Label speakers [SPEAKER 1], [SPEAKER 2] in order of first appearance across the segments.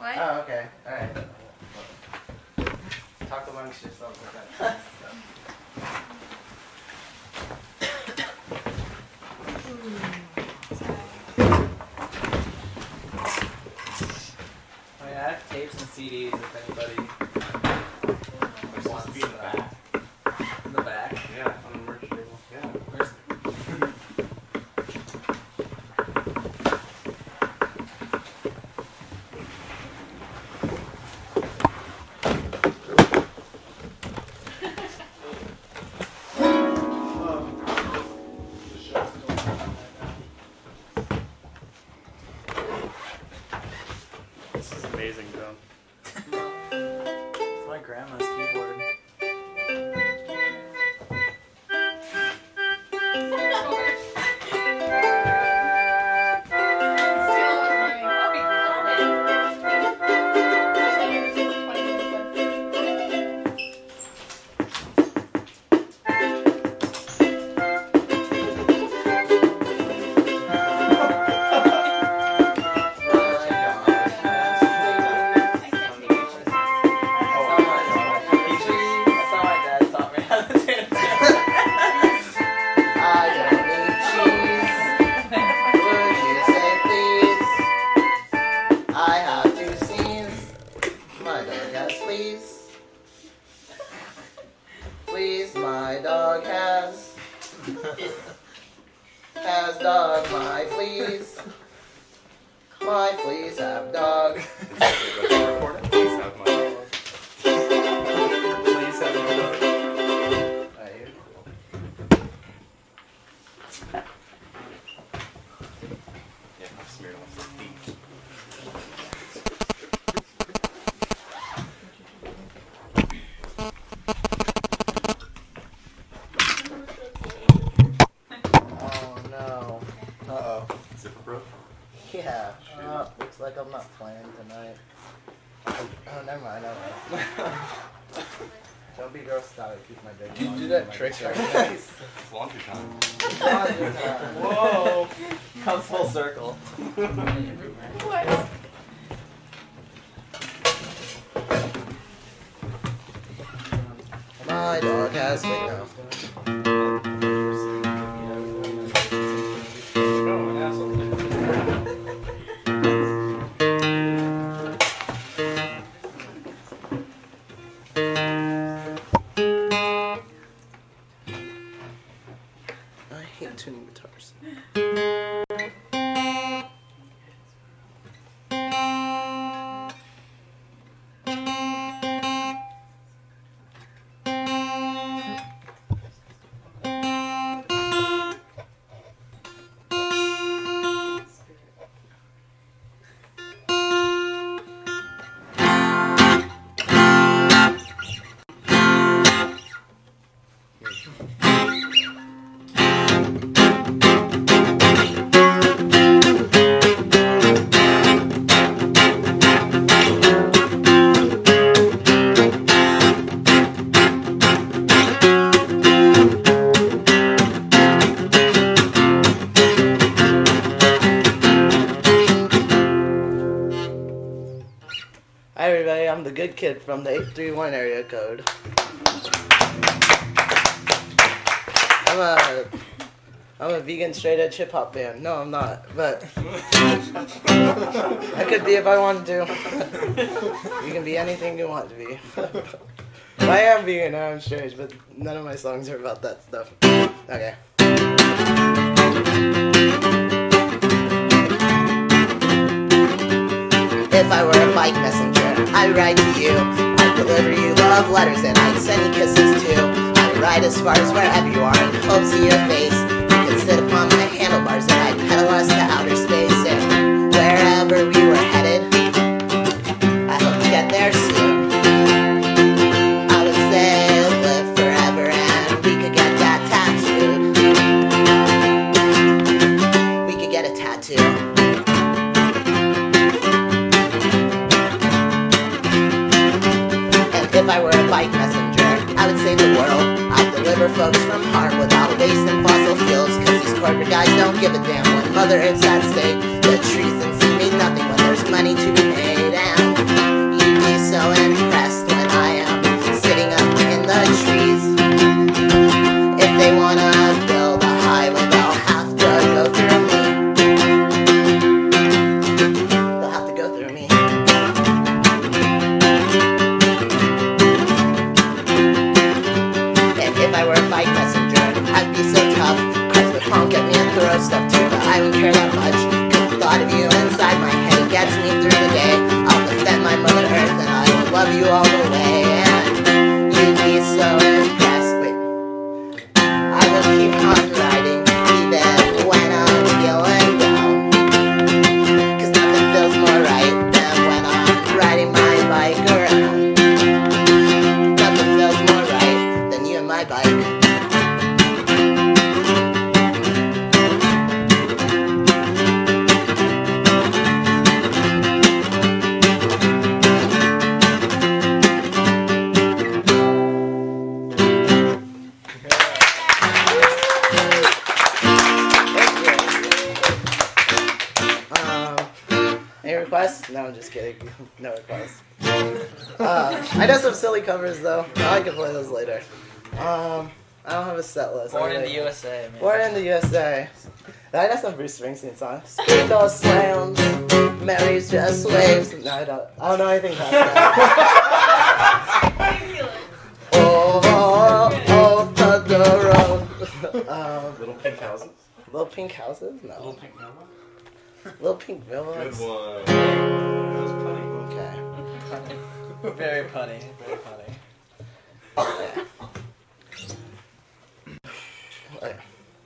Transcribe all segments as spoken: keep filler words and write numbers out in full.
[SPEAKER 1] What?
[SPEAKER 2] Oh, okay. Alright. Talk amongst yourselves with that.
[SPEAKER 3] I mean, I have tapes and C Ds if anybody wants
[SPEAKER 4] to be in the
[SPEAKER 3] that.
[SPEAKER 4] back.
[SPEAKER 3] In the back?
[SPEAKER 4] Yeah, on the merch table. Yeah.
[SPEAKER 3] Where's
[SPEAKER 4] This is amazing, John.
[SPEAKER 3] It's my grandma's keyboard. That's how my dad taught me how to dance.
[SPEAKER 2] I don't need cheese. Would you say please? I have two scenes. My dog has fleas. Fleas, my dog has. Has dog my fleas. My fleas have dog.
[SPEAKER 4] Please have my dog. Please have my dog.
[SPEAKER 2] Alright, you're cool.
[SPEAKER 4] Yeah, I'm smeared on some feet.
[SPEAKER 2] Oh no. Uh oh.
[SPEAKER 4] Zipper broke?
[SPEAKER 2] Yeah. Uh, looks like I'm not playing tonight. Oh, oh never mind. Never mind. Don't be grossed out. I keep my dick.
[SPEAKER 3] Did you
[SPEAKER 2] on
[SPEAKER 3] do
[SPEAKER 2] me
[SPEAKER 3] that
[SPEAKER 2] when I
[SPEAKER 3] trick
[SPEAKER 2] get
[SPEAKER 3] right
[SPEAKER 2] started.
[SPEAKER 4] It's laundry time.
[SPEAKER 3] Whoa! Comes full circle.
[SPEAKER 1] What?
[SPEAKER 2] My dog has wait no.
[SPEAKER 4] Oh, an asshole.
[SPEAKER 2] I hate tuning guitars. Hi everybody, I'm the good kid from the eight three one area code. I'm a I'm a vegan straight edge hip hop band. No, I'm not, but I could be if I wanted to. You can be anything you want to be. I am vegan, I'm straight, but none of my songs are about that stuff. Okay. If I were a bike messenger, I'd write to you. I'd deliver you love letters and I'd send you kisses too. I'd ride as far as wherever you are in hopes of your face. You could sit upon my handlebars and I'd pedal us to outer space. And wherever we were headed, I hope to get there soon. I would say live forever and we could get that tattooed. We could get a tattoo. If I were a bike messenger, I would save the world. I'd deliver folks from harm without wasting fossil fuels. Cause these corporate guys don't give a damn when Mother Earth's at stake. The trees and sea mean nothing when there's money to be made. And you all the way, and you'd be so impressed. Wait, I will keep on riding even when I'm feeling down, 'cause nothing feels more right than when I'm riding my bike around. Nothing feels more right than you and my bike. Requests? No, I'm just kidding. No requests. Uh, I know some silly covers though. I can play those later. Um, I don't have a set list.
[SPEAKER 3] Born
[SPEAKER 2] I
[SPEAKER 3] in
[SPEAKER 2] really-
[SPEAKER 3] the U S A, man.
[SPEAKER 2] Born in the U S A. I know some Bruce Springsteen songs. Speed those slams, Mary's just waves. No, I don't. I don't know anything past that. oh, oh, oh, the road. um,
[SPEAKER 4] Little pink houses.
[SPEAKER 2] Little Pink Houses? No.
[SPEAKER 4] Little pink Mama.
[SPEAKER 2] Little Pink Villas.
[SPEAKER 4] Good one. That was funny.
[SPEAKER 2] Okay.
[SPEAKER 3] Punny. Very punny. Very punny.
[SPEAKER 2] Yeah. Okay.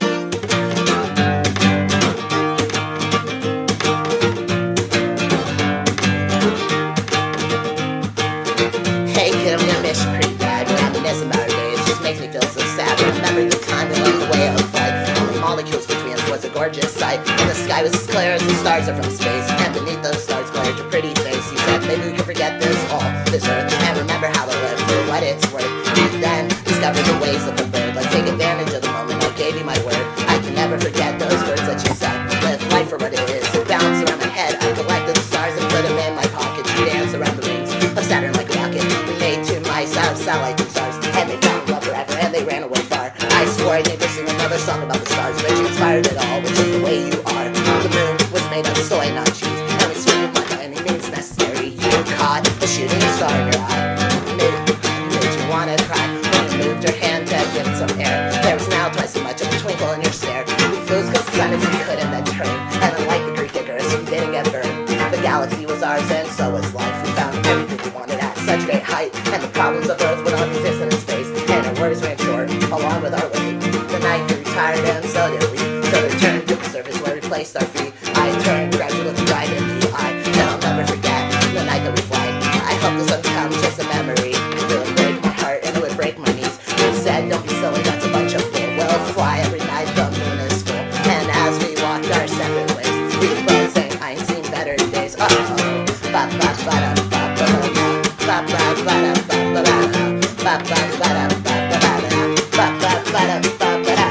[SPEAKER 2] Hey kid, I'm gonna miss you pretty bad. Reminiscing about our days just makes me feel so sad. Remember the time we left the way of flight. All the molecules between us was a gorgeous sight. And the sky was as clear as the stars are from space. And beneath those stars glared your pretty face. You said maybe we could forget this all, this earth, and remember how to live for what it's worth. You then discovered the ways of the bird. Let's take advantage of the moment. I gave you my word. I can never forget those words that you said. Live life for what it is. It bounced around my head. I collected the stars and put them in my pocket. You dance around the rings of Saturn like a rocket. We made two mice out of satellites and stars, and they found love forever, and they ran away far. I swore I'd never sing another song about the stars, but you inspired it all, which is the way you are. The moon was made of soy, not cheese, and we swim with by any means necessary. You caught a shooting star in your eye. Made, made you wanna cry when you moved your hand to give it some air. There was now twice as much of a twinkle in your stare. We flew as close to the sun as we could and then turned, and unlike the Greek Icarus, we didn't get burned. The galaxy was ours, and so was life. We found everything we wanted at such great height, and the problems of Earth would not exist in space. And our worries ran short, along with our weight. The night grew tired, and so did we. So we returned to the surface where we placed our feet. I turned, grabbed you, looked right in the eye, and I'll never forget the night that we fly. I hope this becomes just a memory. It would break my heart, and it would break my knees. You said, don't be silly, that's a bunch of bull. We'll fly every night, the moon is full. And as we walked our separate ways, we both sang, I ain't seen better days. Uh oh. Ba ba ba da ba ba da ba ba ba da ba ba da ba ba ba da ba ba da ba ba ba da ba ba da.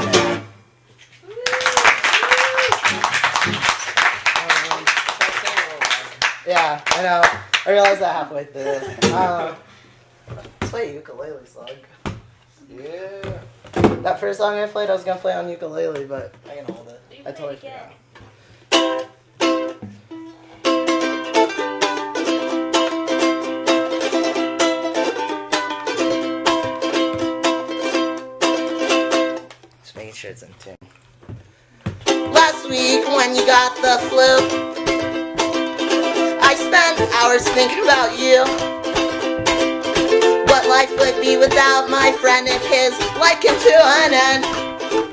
[SPEAKER 2] Yeah, I know. I realized that halfway through. Um, let's play a ukulele song. Yeah. That first song I played, I was gonna play on ukulele, but
[SPEAKER 3] I can hold it.
[SPEAKER 2] I totally forgot. Just making sure it's in tune. Last week when you got the flu, I spent hours thinking about you. What life would be without my friend if his life came to an end.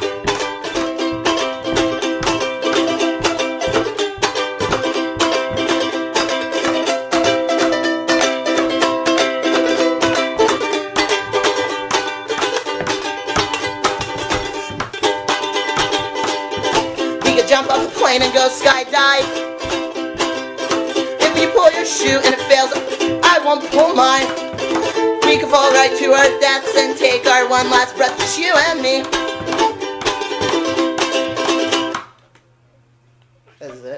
[SPEAKER 2] We could jump off a plane and go skydive. If you pull your shoe and it fails, I won't pull mine. We could fall right to our deaths and take our one last breath, just you and me. That's it.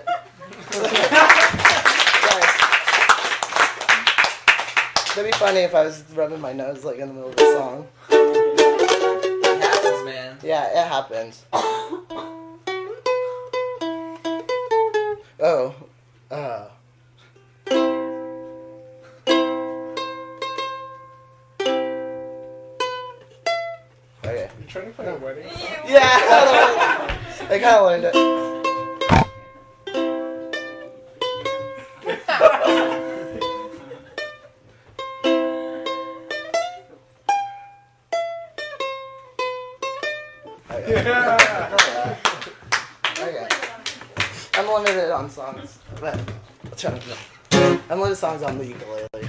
[SPEAKER 2] It'd be funny if I was rubbing my nose like in the middle of the song.
[SPEAKER 3] It happens, man.
[SPEAKER 2] Yeah, it happens. Oh. Uh. Okay.
[SPEAKER 1] You trying to play a wedding song?
[SPEAKER 2] Yeah, I kind of learned it.
[SPEAKER 4] Yeah.
[SPEAKER 2] Okay. I'm limited on songs, but I'll try to. I'm limited songs on the ukulele.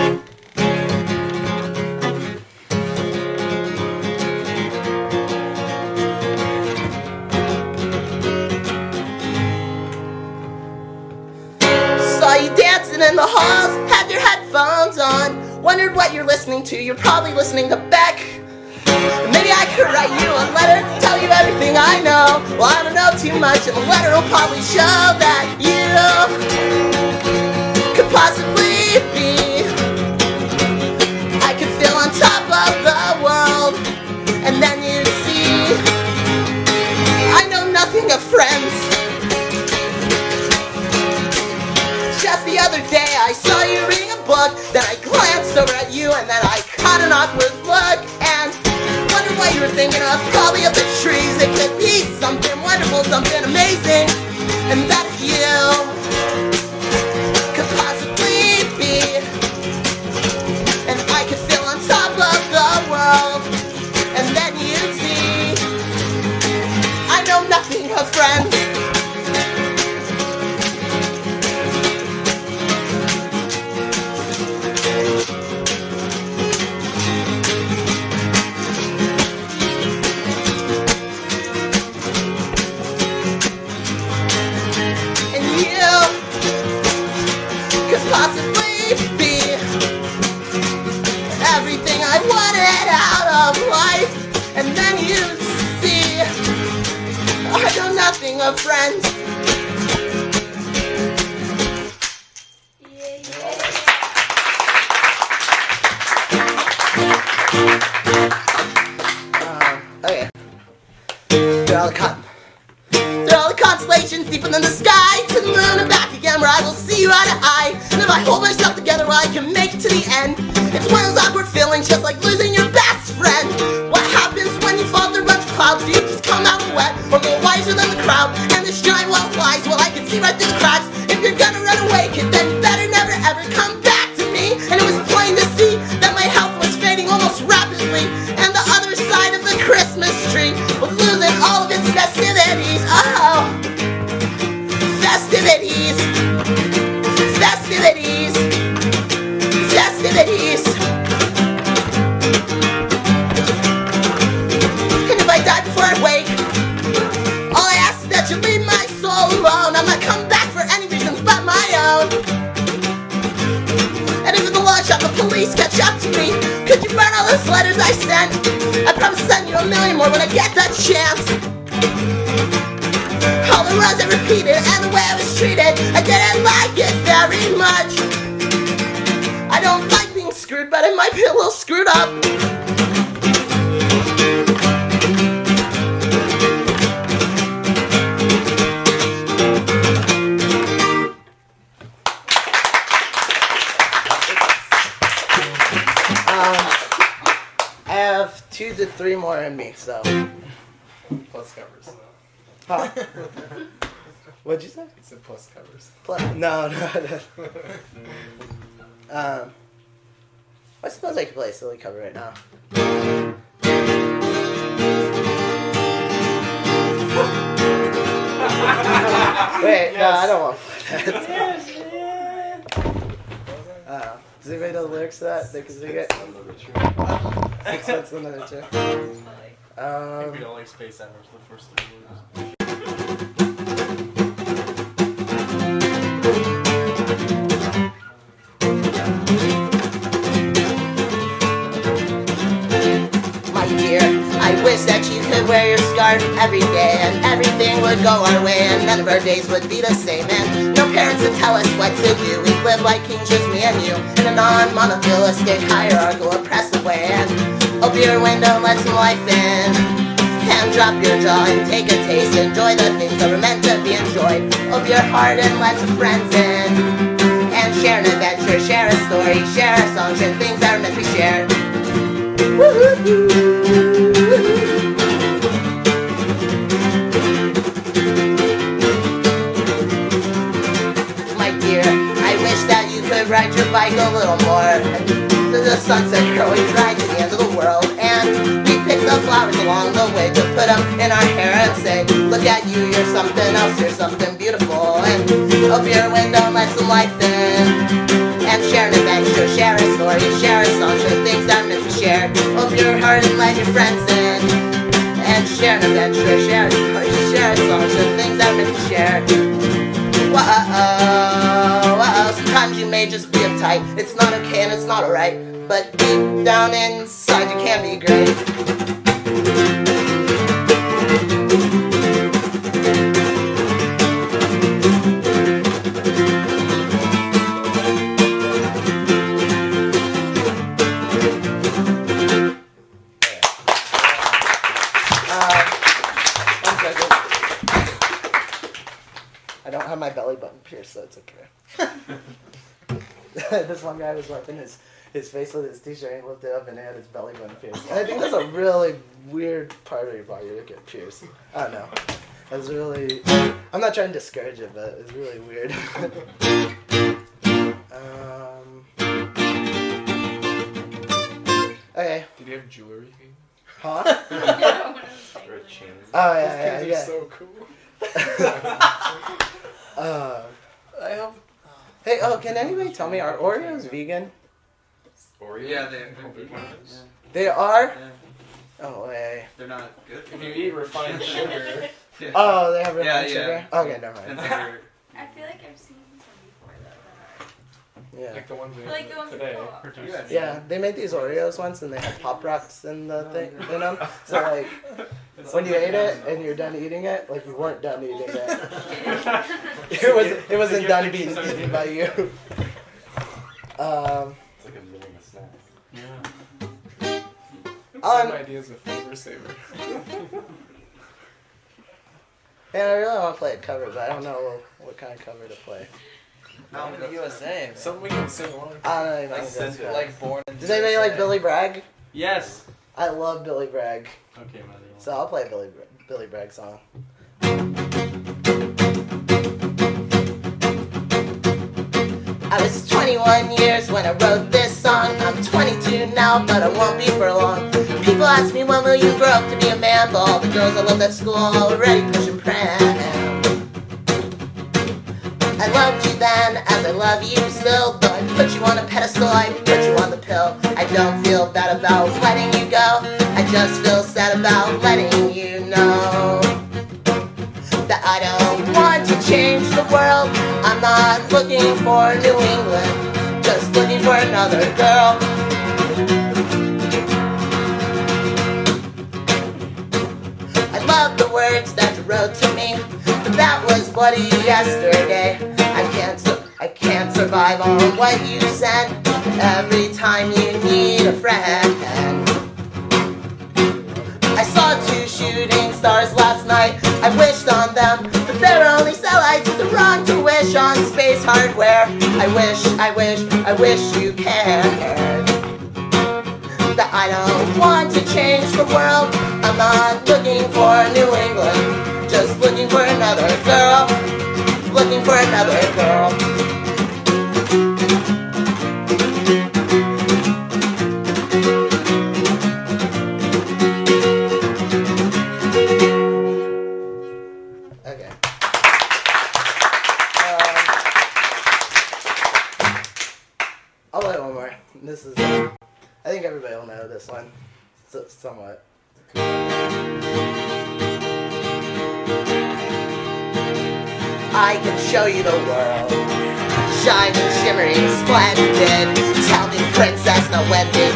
[SPEAKER 2] Saw you dancing in the halls, had your headphones on. Wondered what you're listening to. You're probably listening to Beck. Maybe I could write you a letter, tell you everything I know. Well, I don't know too much, and the letter will probably show that you could possibly be. I could feel on top of the world, and then you'd see I know nothing of friends. Just the other day I saw you reading a book, then I glanced over at you, and then I caught an awkward look, and wondered what you were thinking of, probably of the trees. It could be something wonderful, something amazing, and that you could possibly be. And I could feel on top of the world, and then you'd see I know nothing of friends. Possibly be everything I wanted out of life, and then you'd see I know nothing of friends. Um, okay. They're all the con- They're all the constellations deeper than the sky, to the moon and back again, where I will see you eye to eye. And if I hold myself together, well, I can make it to the end. It's one of those awkward feelings, just like losing your best friend. What happens when you fall through a bunch of clouds? Do you just come out wet, or go wiser than the crowd? And this giant well flies, well, I can see right through the cracks. If you're gonna run away, kid, then you better never ever come back to me. And it was plain to see that my health was fading almost rapidly, and the other side of the Christmas tree was losing all of its festivities. Oh, festivities, festivities, festivities. And if I die before I wake, all I ask is that you leave my soul alone. I'm not coming back for any reasons but my own. And if in the long shot the police catch up to me, could you burn all those letters I sent? I promise to send you a million more when I get that chance. All the words I repeated and the way I was treated, I didn't like it very much. I don't like being screwed, but I might be a little screwed up. Um, I have two to three more in me, so.
[SPEAKER 4] Plus covers.
[SPEAKER 2] Huh? What'd you say?
[SPEAKER 4] It's a plus covers.
[SPEAKER 2] Plus, no, no, no. Um, I suppose I could play a silly cover right now. Wait, no, I don't want to play that. Uh, does anybody know the lyrics to that? They can sing it. Six cents in the literature.
[SPEAKER 4] I think we
[SPEAKER 2] Um,
[SPEAKER 4] don't like space ever for the first three words.
[SPEAKER 2] my dear, I wish that you could wear your scarf every day, and everything would go our way, and none of our days would be the same, and no parents would tell us what to do. We'd live like kings, just me and you, in a non-monotheistic hierarchical oppressive way. And open your window, let some life in, and drop your jaw and take a taste. Enjoy the things that were meant to be enjoyed. Open your heart and let some friends in, and share an adventure, share a story, share a song, share things that are meant to be shared. My dear, I wish that you could ride your bike a little more to the sunset, girl, we ride to the end of the world, and we pick pick the flowers along the way to put them in our hair and say, look at you, you're something else, you're something beautiful. And open your window and let some life in. And share an adventure, share a story, share a song, share things that are meant to share. Open your heart and let your friends in. And share an adventure, share a story, share a song, share things that are meant to share. Whoa, whoa, sometimes you may just be uptight. It's not okay and it's not alright, but deep down inside you can be great. I don't have my belly button pierced, so it's okay. This one guy was wiping his, his face with his t-shirt and he lifted it up and he had his belly button pierced. And I think that's a really weird part of your body to get pierced. I don't know. It was really... I'm not trying to discourage it, but it was really weird. um, okay.
[SPEAKER 4] Did you have jewelry?
[SPEAKER 2] Huh?
[SPEAKER 4] Or a chain?
[SPEAKER 2] Oh, yeah, yeah,
[SPEAKER 4] These
[SPEAKER 2] yeah.
[SPEAKER 4] things are so cool.
[SPEAKER 2] uh,
[SPEAKER 3] I hope.
[SPEAKER 2] hey, oh, can anybody tell me, are Oreos vegan?
[SPEAKER 4] Oreo?
[SPEAKER 3] Yeah, they-
[SPEAKER 4] Don't be
[SPEAKER 3] they're-
[SPEAKER 4] honest.
[SPEAKER 2] They are?
[SPEAKER 3] Yeah,
[SPEAKER 2] Oh, way.
[SPEAKER 3] they're not good.
[SPEAKER 4] If you eat refined sugar,
[SPEAKER 3] Yeah.
[SPEAKER 2] Oh, they have refined
[SPEAKER 3] Yeah, yeah.
[SPEAKER 2] sugar? Okay, never
[SPEAKER 3] And
[SPEAKER 2] mind.
[SPEAKER 3] they're,
[SPEAKER 1] I feel like I've seen some before though.
[SPEAKER 2] Yeah.
[SPEAKER 4] like the ones we
[SPEAKER 1] Like
[SPEAKER 4] had
[SPEAKER 1] the ones
[SPEAKER 4] today.
[SPEAKER 1] before.
[SPEAKER 4] produced.
[SPEAKER 3] Yeah.
[SPEAKER 2] Yeah, they made these Oreos once and they had Pop Rocks in the thing in them. So like, when you ate it and you're done eating it, like you weren't done eating it. It was it wasn't done being eaten by you. Um,
[SPEAKER 5] It's like a mini snack.
[SPEAKER 4] Yeah.
[SPEAKER 2] Um,
[SPEAKER 4] Some ideas of flavor saver.
[SPEAKER 2] and I really want to play a cover, but I don't know what kind of cover to play.
[SPEAKER 3] Out in the U S A. man.
[SPEAKER 4] Something we can sing along to.
[SPEAKER 2] I don't know if I
[SPEAKER 3] Like,
[SPEAKER 2] can
[SPEAKER 3] since,
[SPEAKER 2] guess that.
[SPEAKER 3] like born in
[SPEAKER 2] Does anybody like Billy Bragg?
[SPEAKER 5] Yes.
[SPEAKER 2] I love Billy Bragg,
[SPEAKER 5] Okay, Maddie.
[SPEAKER 2] so I'll play a Billy Bra- Billy Bragg song. I was twenty-one years when I wrote this song. I'm twenty-two now, but I won't be for long. People ask me, when will you grow up to be a man? But all the girls I loved at school are already pushing pram. I loved you then, as I love you still. Though I put you on a pedestal, I put you on the pill. I don't feel bad about letting you go. I just feel sad about letting you know that I don't want to change the world. I'm not looking for New England, just looking for another girl. I love the words that you wrote to me, but that was bloody yesterday. I can't, su- I can't survive on what you sent every time you need a friend. I saw two shooting stars last night. I wished on them, but they're only satellites. It's wrong to wish on space hardware. I wish, I wish, I wish you cared. That I don't want to change the world. I'm not looking for New England, just looking for another girl. Looking for another girl. Okay. Um, I'll play one more. This is, uh, I think everybody will know this one, so, somewhat. I can show you the world, shining, shimmering, splendid. Tell me, princess, now when did